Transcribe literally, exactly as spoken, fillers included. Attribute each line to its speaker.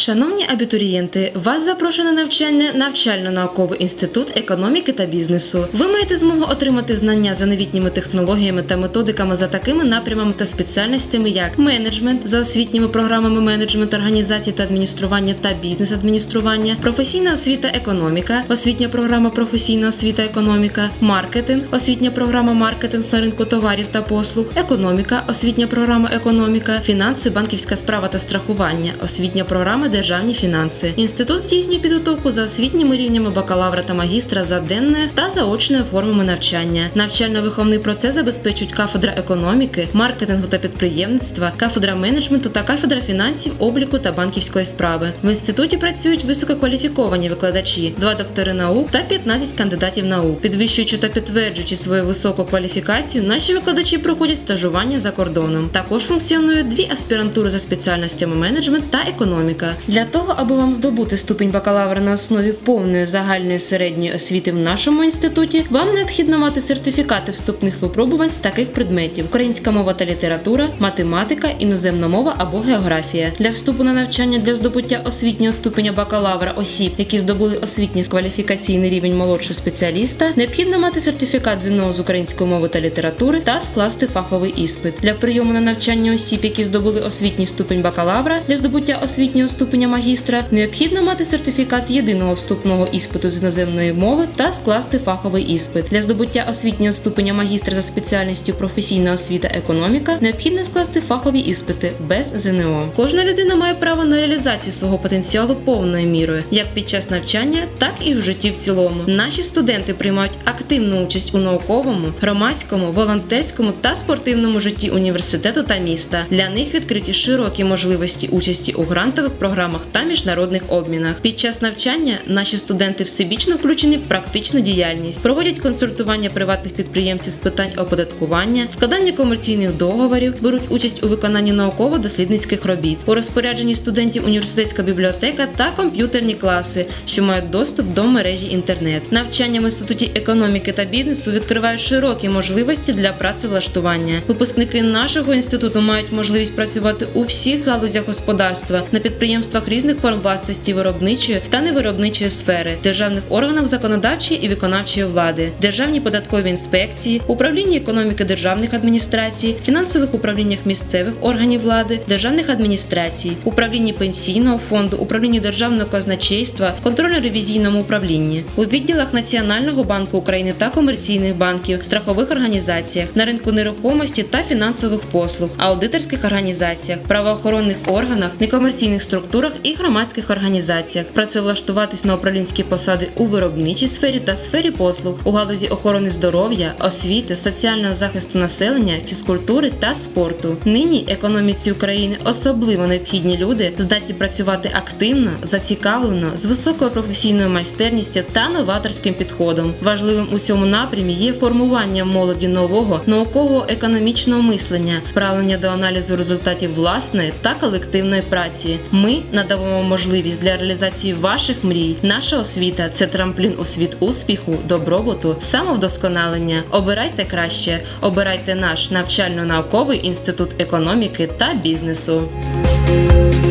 Speaker 1: Шановні абітурієнти, вас запрошено на навчальне навчально-науковий інститут економіки та бізнесу. Ви маєте змогу отримати знання за новітніми технологіями та методиками за такими напрямами та спеціальностями, як менеджмент за освітніми програмами менеджмент організацій та адміністрування та бізнес-адміністрування, професійна освіта економіка, освітня програма професійна освіта економіка, маркетинг, освітня програма маркетинг на ринку товарів та послуг, економіка, освітня програма економіка, фінанси, банківська справа та страхування, освітня програма державні фінанси. Інститут здійснює підготовку за освітніми рівнями бакалавра та магістра за денною та заочною формами навчання. Навчально-виховний процес забезпечують кафедра економіки, маркетингу та підприємництва, кафедра менеджменту та кафедра фінансів, обліку та банківської справи. В інституті працюють висококваліфіковані викладачі, два доктори наук та п'ятнадцять кандидатів наук. Підвищуючи та підтверджуючи свою високу кваліфікацію, наші викладачі проходять стажування за кордоном. Також функціонують дві аспірантури за спеціальностями менеджмент та економіка. Для того, аби вам здобути ступінь бакалавра на основі повної загальної середньої освіти в нашому інституті, вам необхідно мати сертифікати вступних випробувань з таких предметів: українська мова та література, математика, іноземна мова або географія. Для вступу на навчання для здобуття освітнього ступеня бакалавра осіб, які здобули освітній кваліфікаційний рівень молодшого спеціаліста, необхідно мати сертифікат ЗНО з української мови та літератури та скласти фаховий іспит. Для прийому на навчання осіб, які здобули освітній ступень бакалавра, для здобуття освітнього ступеня магістра, необхідно мати сертифікат єдиного вступного іспиту з іноземної мови та скласти фаховий іспит. Для здобуття освітнього ступеня магістра за спеціальністю професійна освіта економіка необхідно скласти фахові іспити без ЗНО. Кожна людина має право на реалізацію свого потенціалу повною мірою, як під час навчання, так і в житті в цілому. Наші студенти приймають активну участь у науковому, громадському, волонтерському та спортивному житті університету та міста. Для них відкриті широкі можливості участі у грантових програмах та міжнародних обмінах. Під час навчання наші студенти всебічно включені в практичну діяльність, проводять консультування приватних підприємців з питань оподаткування, складання комерційних договорів, беруть участь у виконанні науково-дослідницьких робіт. У розпорядженні студентів університетська бібліотека та комп'ютерні класи, що мають доступ до мережі інтернет. Навчання в інституті економіки та бізнесу відкриває широкі можливості для працевлаштування. Випускники нашого інституту мають можливість працювати у всіх галузях господарства, на підприємствах різних форм власності виробничої та невиробничої сфери, державних органах законодавчої і виконавчої влади, державній податковій інспекції, управлінні економіки державних адміністрацій, фінансових управліннях місцевих органів влади, державних адміністрацій, управлінні пенсійного фонду, управлінні державного казначейства, контрольно-ревізійному управлінні, у відділах Національного банку України та комерційних банків, страхових організаціях, на ринку нерухомості та фінансових послуг, аудиторських організаціях, правоохоронних органах, некомерційних структурах і громадських організаціях, працевлаштуватись на управлінські посади у виробничій сфері та сфері послуг, у галузі охорони здоров'я, освіти, соціального захисту населення, фізкультури та спорту. Нині економіці України особливо необхідні люди, здатні працювати активно, зацікавлено, з високою професійною майстерністю та новаторським підходом. Важливим у цьому напрямі є формування молоді нового науково-економічного мислення, правлення до аналізу результатів власної та колективної праці. Ми надамо можливість для реалізації ваших мрій. Наша освіта – це трамплін у світ успіху, добробуту, самовдосконалення. Обирайте краще. Обирайте наш навчально-науковий інститут економіки та бізнесу.